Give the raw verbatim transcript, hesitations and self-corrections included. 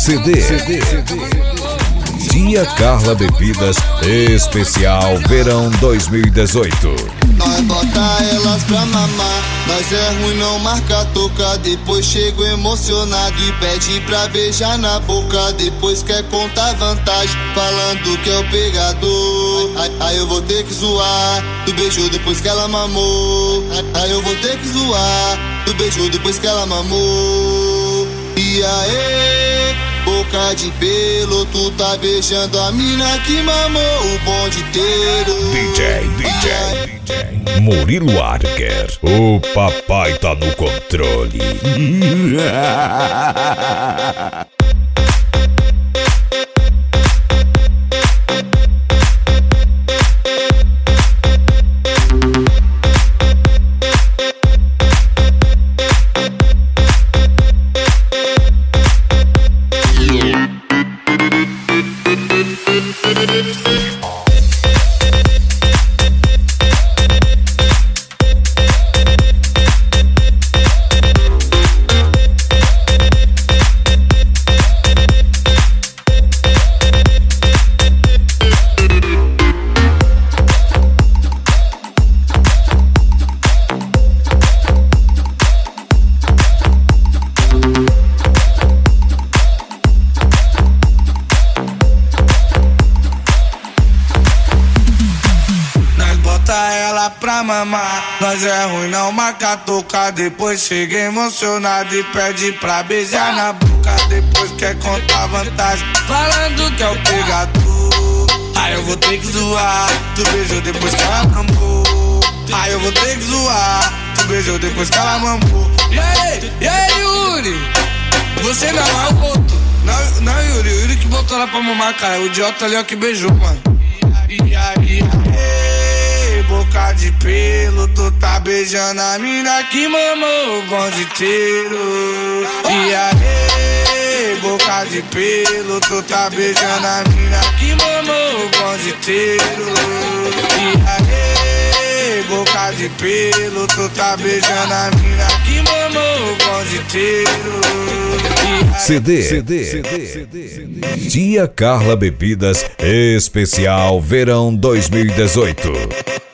C D. C D. Dia Carla Bebidas Especial Verão dois mil e dezoito. Nós bota elas pra mamar, nós é ruim, não marca toca. Depois chego emocionado e pede pra beijar na boca. Depois quer contar vantagem, falando que é o pegador. Aí, aí eu vou ter que zoar, tu beijou depois que ela mamou. Aí, aí eu vou ter que zoar, tu beijou depois que ela mamou. E aí, boca de pelo, tu tá beijando a mina que mamou o bonde inteiro. D J, D J, D J Murilo Arger, o papai tá no controle. Ela pra mamar, nós é ruim, não marca toca. Depois chega emocionado e pede pra beijar na boca. Depois quer contar vantagem, falando que é o pegador. Aí eu vou ter que zoar, tu beijou depois que ela mamou. Aí eu vou ter que zoar, tu beijou depois que ela mamou. E aí, e aí, Yuri? Você não é o outro. Não, não, Yuri, o Yuri que botou ela pra mamar, cara. O idiota ali é o que beijou, mano. E aí, e aí, boca de pelo, tu tá beijando a mina que mamou o bonde inteiro. E aí, boca de pelo, tu tá beijando a mina que mamou o bonde inteiro. E aí, boca de pelo, tu tá beijando a mina que mamou o bonde inteiro. C D. C D. C D. Dia Carla Bebidas Especial Verão dois mil e dezoito.